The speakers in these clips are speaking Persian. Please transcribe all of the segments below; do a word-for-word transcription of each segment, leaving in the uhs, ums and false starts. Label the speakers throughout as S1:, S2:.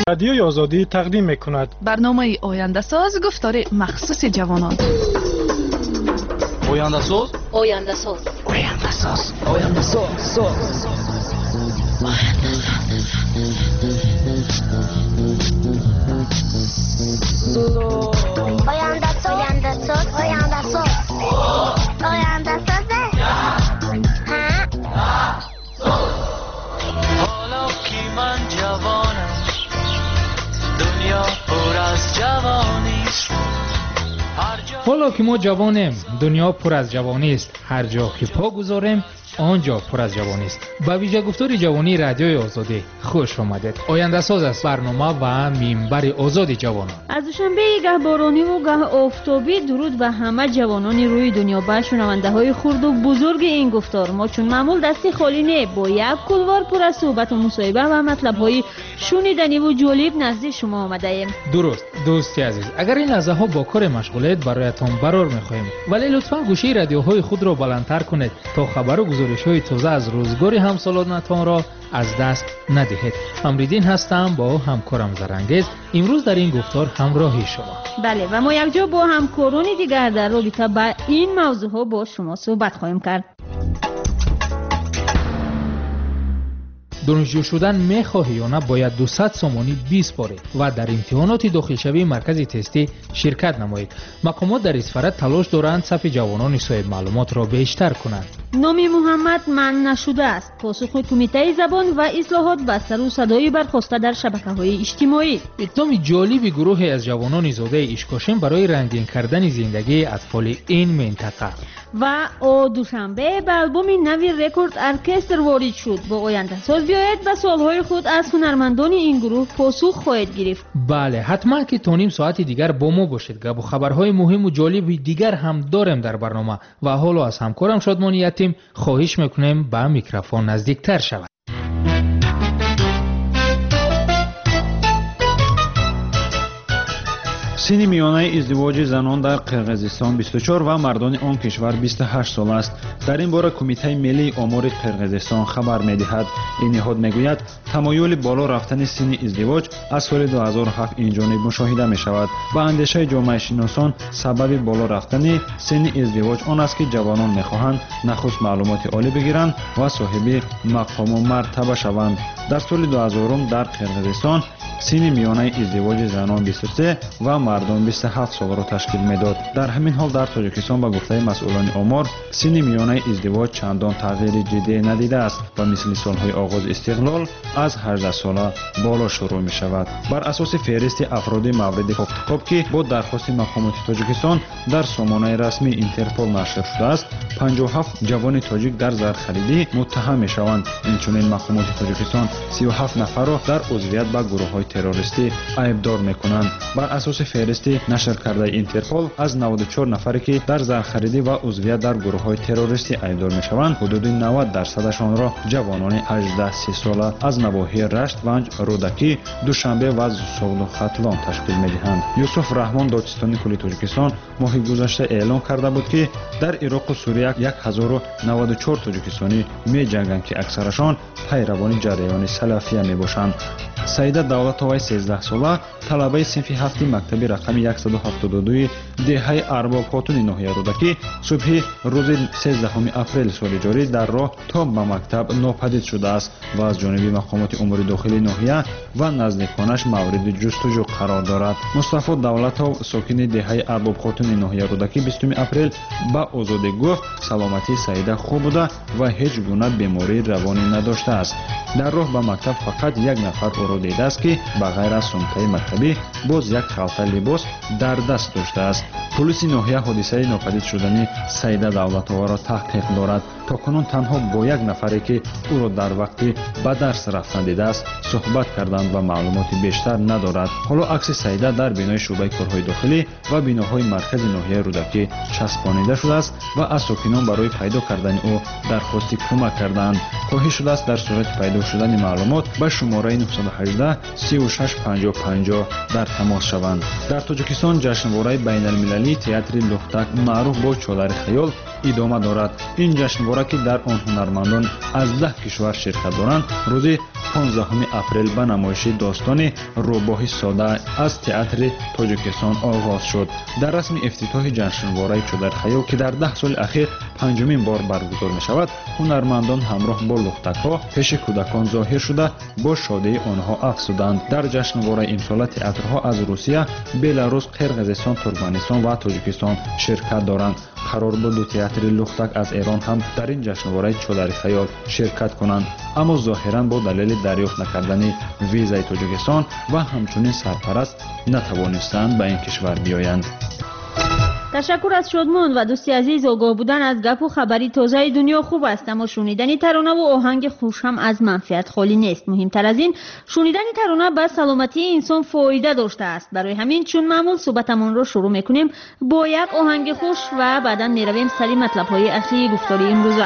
S1: رادیوی آزادی تقدیم می‌کند
S2: برنامه آینده ساز گفتار مخصوص جوانان.
S3: آینده ساز
S2: آینده ساز
S3: آینده ساز آینده ساز
S4: آینده ساز آینده ساز آینده ساز آینده ساز
S5: حالا که من جوانم دنیا پر از جوانی است.
S6: حالا که ما جوانیم دنیا پر از جوانی است. هر جا که پا گذاریم آنجا پر از جوانی است. با ویژه گفتار جوانی رادیوی آزادی خوش آمدید. آینده ساز است برنامه و منبر آزادی جوانان.
S7: از دوشنبه گه بارانی و گه آفتابی درود به همه جوانان روی دنیا. با شنونده های خرد و بزرگ این گفتار ما چون معمول دستی خالی نه، با یک کلوار پر از صحبت و مصاحبه و مطلب های شنیدنی و جالب نزد شما آمده ایم.
S6: درست دوستی عزیز، اگر این لحظه ها با کار مشغولیت برایتان برار می‌خواهیم، ولی لطفاً گوشی رادیوهای خود را بلندتر کنید تا خبر و گزارش‌های تازه از روزگار همسالانتان را از دست ندهید. امریدین هستم با همکارم زرنگیز. امروز در این گفتار همراهی شما.
S7: بله و ما یک جا با همکاران دیگر در رابطه با این موضوع ها با شما صحبت خواهیم کرد.
S6: دانشجو شدن میخواهی یا نه باید دویست سومانی بیست باره و در امتحانات داخلشوی مرکز تستی شرکت نمایید. مقامات در اسفرت تلاش دارند صف جوانان صاحب معلومات را بیشتر کنند.
S7: نامی محمد من نشده است. پاسخ کمیته زبان و اصلاحات بر سر و صدای برخاسته در شبکه‌های اجتماعی.
S6: اقدام جالب گروهی از جوانان زاده اشکاشم برای رنگین کردن زندگی اطفال این منطقه.
S7: و او دوشنبه به البوم نوی رکورد ارکستر وارد شد. با آینده ساز بیاید و سوالهای خود از هنرمندان این گروه پاسخ خواهید گرفت.
S6: بله حتما که تا نیم ساعت دیگر با ما باشید. گپ و خبرهای مهم و جالب دیگر هم داریم در برنامه و حالا از همکارم شادمان یتیم خواهش میکنیم به میکروفون نزدیکتر شود.
S8: سن میانه ازدواج زنان در قرقیزستان بیست و چهار و مردان آن کشور بیست و هشت سال است. در این باره کمیته ملی آمار قرقیزستان خبر می‌دهد. این نهاد میگوید تمایل بالا رفتن سن ازدواج از سال دو هزار و هفت این جانب مشاهده می‌شود. با اندیشه جامعه شناسان سبب بالا رفتن سن ازدواج آن است که جوانان می‌خواهند نخست معلومات عالی بگیرند و صاحب مقام و مرتبه شوند. در سال دو هزار در قرقیزستان سن میانه ازدواج زنان بیست و سه و مردان بیست و هفت سال را تشکیل میداد. در همین حال در تاجیکستان با گفته مسئولان آمار سن میانه ازدواج چندان تغییر جدی ندیده است و مثل سالهای آغاز استقلال از هجده ساله بالا شروع می شود. بر اساس فهرست افراد مورد افتخاب که با درخواست مقامات تاجیکستان در سامانه رسمی اینترپل نشر شده است، پنجاه و هفت جوان تاجیک در زرخریدی متهم می شوند. اینچنین مقامات تاجیکستان سی و هفت نفر را در عضویت به گروه‌های تروریستی عیبدار می‌کنند. بر اساس فهرست نشر کرده اینترپل از نود و چهار نفری که در زرخریدی و عضویت در گروه‌های تروریستی عیبدار می‌شوند، حدود نود درصدشان را جوانان هجده سی ساله از نواحی رشت، ونج، رودکی، دوشنبه و زوسوغلو ختلان تشکیل می‌دهند. یوسف رحمان دادستانی کلی تاجیکستان ماه گذشته اعلام کرده بود که در عراق و سوریه هزار و نود و چهار تاجیکستانی می‌جنگند که اکثرشان پیروان جریان سلفیه میباشند. سعیده دولت‌آوی سیزده ساله طلبه صنف هفت مکتب رقم صد و هفتاد و دو دهه ارباب خاتون ناحیه رودکی صبح روز سیزدهم اپریل سال جاری در راه تا به مکتب ناپدید شده است و از جانب مقامات امور داخلی ناحیه و نزدیکانش مورد جستجو قرار دارد. مصطفی دولت‌آو ساکن دهه ارباب خاتون ناحیه رودکی بیستم اپریل به آزادی گفت سلامتی سعیده خوب بوده و هیچ گونه بیماری روانی نداشته است. در راه به مکتب فقط یک نفر او را دیده است که به غیر از سومکه مکتبی باز یک خلطه لباس در دست داشته است. پلیس ناحیه حادثه ناپدید شدن سعیده دولت‌آوا را تحقیق دارد. تا کنون تنها با یک نفری که او را در وقتی به درس رفتن دیده است صحبت کردند و معلومات بیشتر ندارد. حالا عکس سعیده در بینای شعبه کارهای داخلی و بیناهای مرکز ناحیه رودکی چسبانیده شده است و از ساکنان برای پیدا کردن او درخواست کمک کردند. خواهش شده است در صورت پیدا شدن معلومات به شماره نهصد و هجده سی و شش پنجاه پنجاه در تماس شوند. در تاجیکستان جشنواره بین المللی تئاتر لختک معروف با چادر خیال ادامه دارد. این جشنواره که در آن هنرمندان از ده کشور شرکت دارند روز پانزدهم اپریل به نمایش داستان روباه ساده از تئاتر تاجیکستان آغاز شد. در رسم افتتاح جشنواره چودر خیو که در ده سال اخیر پنجمین بار برگزار می شود، هنرمندان همراه با لختک‌ها پیش کودکان ظاهر شده با شادی آنها افزودند. در جشنواره امسال تئاترها از روسیه، بلاروس، قرقیزستان، ترکمنستان و تاجیکستان شرکت دارند. قرار بود دو تئاتر لختک از ایران هم در این جشنواره چودر خیال شرکت کنند، اما ظاهرا با دلیل دریافت نکردن ویزای تاجیکستان و همچنین سرپرست نتوانستند به این کشور بیایند.
S7: تشکر از شادمان و دوستی عزیز. آگاه بودن از گپ و خبری تازه دنیا خوب است، اما شنیدن ترانه و آهنگ خوش هم از منفعت خالی نیست. مهمتر از این، شنیدن ترانه به سلامتی انسان فایده داشته است. برای همین چون معمول صحبتمون رو شروع میکنیم با یک آهنگ خوش و بعدا میرویم سری مطلب های اصلی گفتاری امروزه.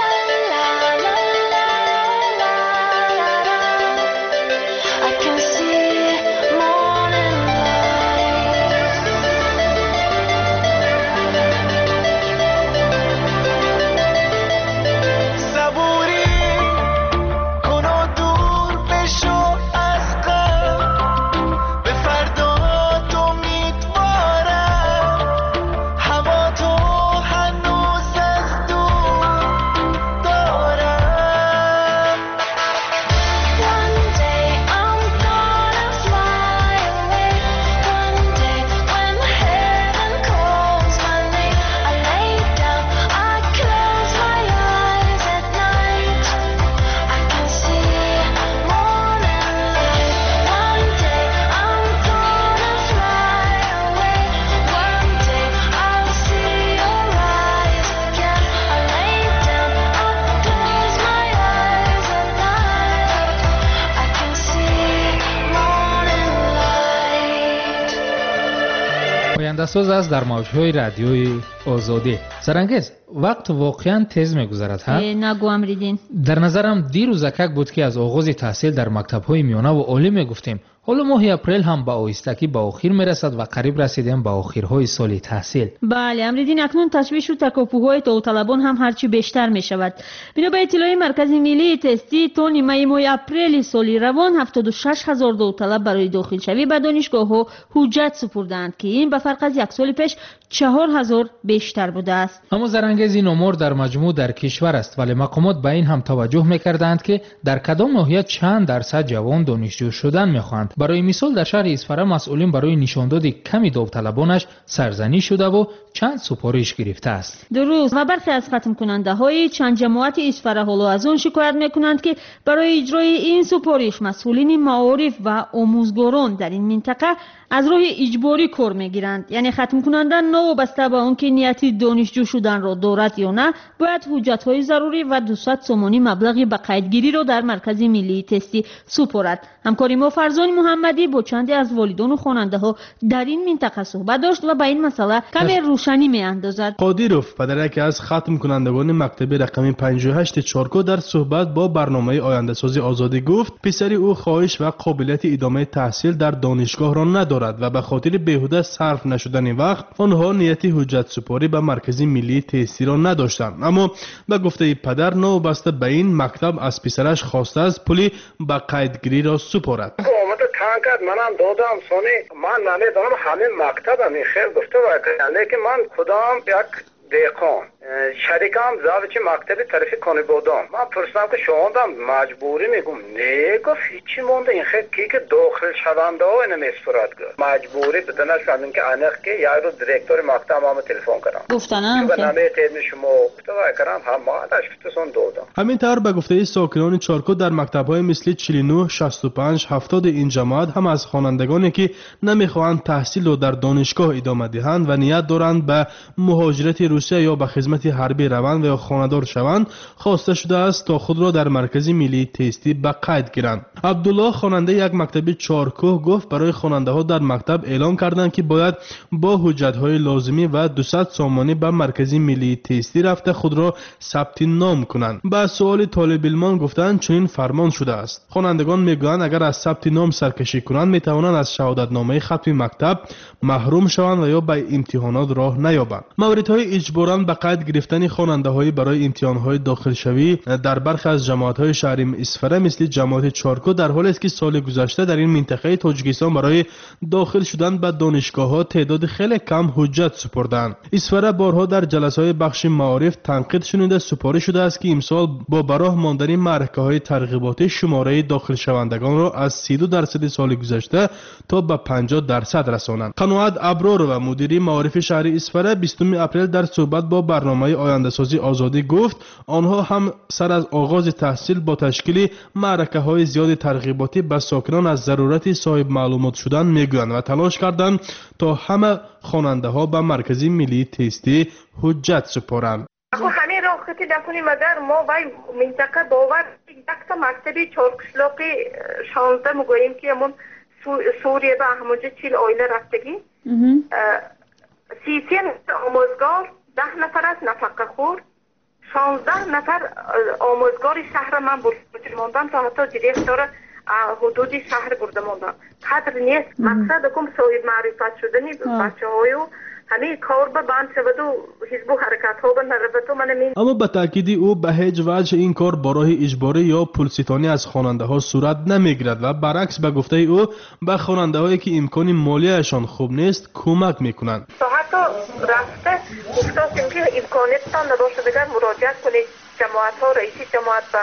S6: ساز است در موج‌های رادیوی آزادی. سرانگیز وقت واقعا تیز می‌گذرد ها؟
S7: نگو امریدین.
S6: در نظرم دیروز اکک بود که از آغاز تحصیل در مکتب‌های میانه و عالی می‌گفتیم. حالا ماه اپریل هم با آهستگی به آخر میرسد و قریب رسیدیم به آخرهای سال تحصیل.
S7: بله امریدین، اکنون تشویش و تکاپوهای داوطلبان هم هرچی بیشتر می شود. بنا به اطلاع مرکز ملی تستی تا نیمه ماه اپریل سال روان هفتاد و شش هزار داوطلب برای داخل شوی به دانشگاه‌ها حجت سپردند که این به فرق از یک سال پیش چهار هزار بیشتر بوده است.
S6: اما زرنگیز این امور در مجموع در کشور است، ولی مقامات به این هم توجه می‌کردند که در کدام ناحیه چند درصد جوان دانشجو شدن می‌خواهند. برای مثال در شهر اصفهان مسئولین برای نشانداد کمی داوطلبانش سرزنی شده و چند سپارش گرفته است.
S7: درست. و برخی از ختم کننده های چند جماعت اصفهان حالا از آن شکایت میکنند که برای اجرای این سپارش مسئولین معارف و آموزگاران در این منطقه از راه اجباری کار میگیرند. یعنی ختم کننده نوابسته به اون که نیتی دانشجو شدن را دارد یا نه باید حجت های ضروری و دویست تومانی مبلغی به قیدگیری را در مرکز ملی تستی سپارد. همکاری ما فرزان محمدی با چندی از والدان و خواننده ها در این منطقه صحبت داشت و به این مسئله کمی روشنی میاندازد.
S9: قادیروف پدر یکی از ختم کنندگان مکتب رقم پنجاه و هشت چارکو در صحبت با برنامه آینده سازی آزادی گفت پسری او خواهش و قابلیت ادامه تحصیل در دانشگاه را ندارد و به خاطر بیهوده صرف نشدن وقت آنها نیت حجت سپاری به مرکز ملی تستی را نداشتند. اما به گفته پدر نوبسته به این مکتب از پسرش خواسته است پولی به قیدگیری را سپارد.
S10: تانکت منم دادم سونی من نمیدونم همین مکتب همین خیر گفته و لیکن من خودم یک دیقان شریکم زاویه مکتب طرفی کنی بودم. من پرسیدم که شوندم مجبوری میگم نه گفت هیچی مونده این خیلی کی که داخل شونده ها اینو میسپرد گفت مجبوری بدون شدن که انق که یک رو دیرکتور مکتب هم تلفن کردم
S7: گفتنم
S10: که نمی تیم شما گفته و کردم هم ما داشتون دادم.
S9: همین طور به گفته ساکنان چارکو در مکتب‌های مثل چهل و نه، شصت و پنج، هفتاد این جماعت هم از خوانندگانی که نمیخواهند تحصیل را در دانشگاه ادامه دهند و نیت دارند به مهاجرت روسیه یا به خدمت حربی روند و یا خانه‌دار شوند خواسته شده است تا خود را در مرکز ملی تستی به قید گیرند. عبدالله خواننده یک مکتب چارکوه گفت برای خواننده ها در مکتب اعلام کردند که باید با حجت های لازمی و دویست سامانی به مرکز ملی تستی رفته خود را ثبت نام کنند. به سوال طالب علمان گفتند چنین فرمان شده است. خوانندگان میگویند اگر از ثبت نام سرکشی کنند میتوانند از شهادت نامه ختم مکتب محروم شوند و یا به امتحانات راه نیابند. موردهای اجباراً به قید گرفتن خواننده‌های برای امتحان‌های داخلشوی در برخی از جماعت‌های شهر اسفره مثل جماعت چارکو، در حالی است که سال گذشته در این منطقه تاجیکستان برای داخل شدن به دانشگاه‌ها تعداد خیلی کم حجت سپردند. اسفره بارها در جلسه‌های بخش معارف تنقید شنیده سپاری شده است که امسال با براه ماندن معرکه‌های ترغیباتی شماره داخل شوندگان را از سی و دو درصد سال گذشته تا به پنجاه درصد رسانند. قناعت ابرار و مدیر معارف شهر اسفره بیستم اپریل در صحبت با برنامه آینده‌سازی آزادی گفت آنها هم سر از آغاز تحصیل با تشکیل معرکه‌های زیاد ترغیباتی به ساکنان از ضرورت صاحب معلومات شدن میگویند و تلاش کردند تا همه خواننده‌ها به مرکز ملی تستی حجت سپارند.
S11: همین را خطی دکنیم اگر ما وای منطقه باور یک تا مکتبی چارکشلاقی شانزده مگوییم که همون سوریه و همونجا چیل آیله رفتگی سی سی آموزگار ده نفر از نفقه خور شانزده نفر آموزگار شهر من برده موندم تا حتی دیرکتور حدود شهر برده موندم. قدر نیست مقصد کم صاحب معرفت شدنی بچه هایو همین کار به بند شود و حزب و حرکت ها به نربت و من امین.
S9: اما به تاکید او به هیچ وجه این کار برای اجباری یا پولستانی از خواننده ها صورت نمیگیرد و برعکس به گفته او به خواننده هایی که امکان مالیشان خوب نیست کمک میکنند.
S11: تا حتی رفته گفتیم که امکانتان نباشه دیگر مراجعت کنید جماعت ها رئیسی جماعت و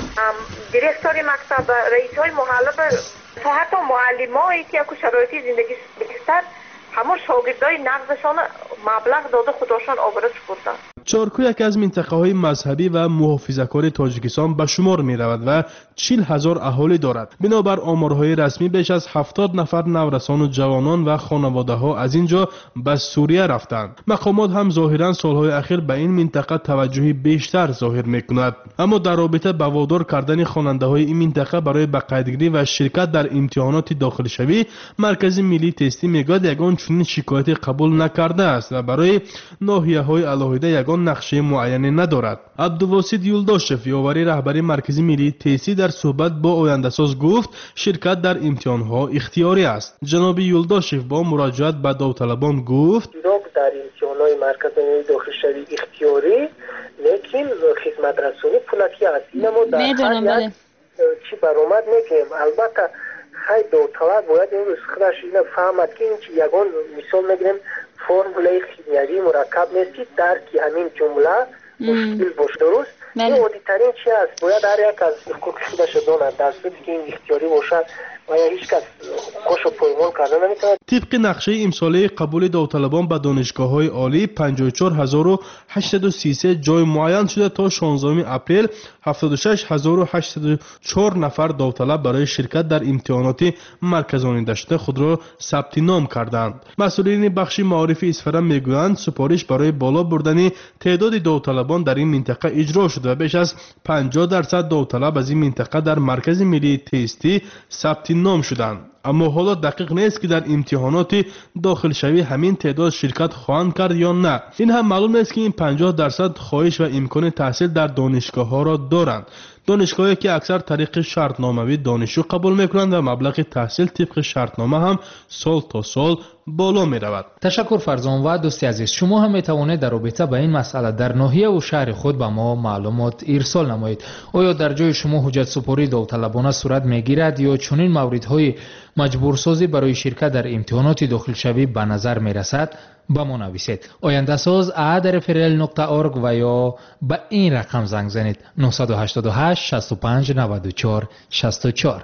S11: دیرکتوری مکتب رئیس های محله تا حتی معلم هایی که اکو شرایطی زندگی بهتر همون شاگردای نقضشان مبلغ داده خودشان آورده سپردن.
S9: چارکو یکی از منطقه های مذهبی و محافظه‌کار تاجیکستان به شمار می رود و چهل هزار اهالی دارد. بنابر آمارهای رسمی بیش از هفتاد نفر نورسان و جوانان و خانواده ها از اینجا به سوریه رفتند. مقامات هم ظاهرا سالهای اخیر به این منطقه توجهی بیشتر ظاهر می کند. اما در رابطه با وادار کردن خواننده های این منطقه برای به قیدگیری و شرکت در امتحانات داخل شوی، مرکز ملی تستی میگوید یگان چنین شکایتی قبول نکرده است و برای ناحیه های علاهیده یگان نقشه معینی ندارد. عبدالواسط یولداشف یاوری رهبری مرکز ملی تستی در صحبت با آینده‌ساز گفت شرکت در امتحانها اختیاری است. جناب یولداشف با مراجعت به داوطلبان گفت
S12: در امتحانهای مرکز ملی داخل شوی اختیاری لیکن خدمت رسانی پولکی است. اینما در هر یک چی برآمد میگیم. البته خیلی داوطلب باید این روز خودش اینو فهمد که این چی یگان مثال میگیریم فرموله خیمیایی مرکب نیست درک همین جمله مشکل باشه. درست این عادی‌ترین چی است باید هر یک از حقوق خودش داند در صورتی که این اختیاری باشد و هیچ کس حقوقش رو پایمال کردن نمیتواند.
S9: طبق نقشه امساله قبول داوطلبان به دانشگاه‌های عالی پنجاه و چهار هزار و هشتصد و سی و سه جای معین شده تا شانزدهم اپریل هفتاد و شش هزار و هشتصد و چهار نفر داوطلب برای شرکت در امتحانات مرکزانیده شده خود را ثبت نام کردند. مسئولین بخش معارف اسفره میگویند سپارش برای بالا بردن تعداد داوطلبان در این منطقه اجرا شده و بیش از پنجاه درصد داوطلب از این منطقه در مرکز ملی تستی ثبت نام شدند. اما حالا دقیق نیست که در امتحانات داخل شوی همین تعداد شرکت خواهند کرد یا نه. این هم معلوم نیست که این پنجاه درصد خواهش و امکان تحصیل در دانشگاه ها را دارند. دانشگاهی که اکثر طریق شرطنامه‌ای دانشجو قبول میکنند و مبلغ تحصیل طبق شرطنامه هم سال تا سال بالا می رود.
S6: تشکر فرزان و دوستی عزیز. شما هم می توانید در رابطه با این مسئله در ناحیه و شهر خود به ما معلومات ارسال نمایید. آیا در جای شما حجت سپاری داوطلبانه صورت می گیرد یا چنین موردهای مجبورسازی برای شرکت در امتحانات داخل شوی به نظر می رسد؟ با ما نویسید. آینده ساز ات رفرل نقطه اورگ و یا به این رقم زنگ زنید نه هشت هشت شصت و پنج نود و چهار شصت و چهار.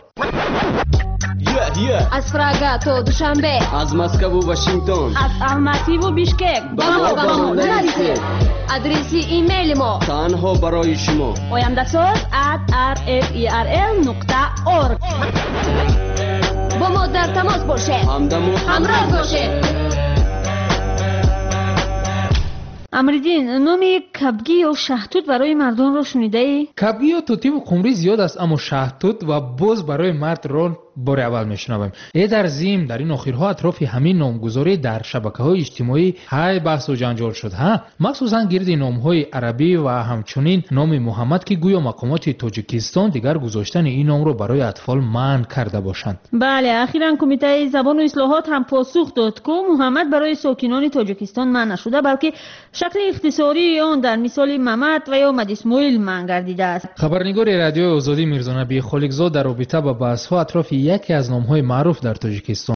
S13: Yeah, yeah.
S14: از پراگا تا دوشنبه،
S13: از مسکو و واشنگتن،
S7: از الماتی و بیشکک
S13: با ما با ما نویسید.
S14: ادرسی ایمیل ما
S13: تنها برای شما
S7: آینده ساز ات رفرل نقطه اورگ.
S14: با ما در تماس باشه،
S13: همدم و
S14: همراه باشه.
S7: امریدین نامی کبگی یا شهتوت برای مردان را شنیده ای؟
S6: کبگی یا توتی و قمری زیاد است اما شهتوت و بز برای مرد را بار اول میشنویم. ای در زیم در این اخیرها اطراف همین نامگذاری در شبکه‌های اجتماعی های بحث و جنجال شد ها، مخصوصا گرد نام‌های عربی و همچنین نام محمد که گویا مقامات تاجیکستان دیگر گذاشتن این نام رو برای اطفال منع کرده باشند.
S7: بله، اخیراً کمیته زبان و اصلاحات هم پاسخ داد که محمد برای ساکنان تاجیکستان منع نشده، بلکه شکل اختصاری آن در مثال محمد و یا محمد اسماعیل منع گردیده است.
S6: خبرنگار رادیو آزادی میرزا نبی خالقزاد در رابطه با بحث‌ها اطراف یکی از نام‌های معروف در تاجیکستان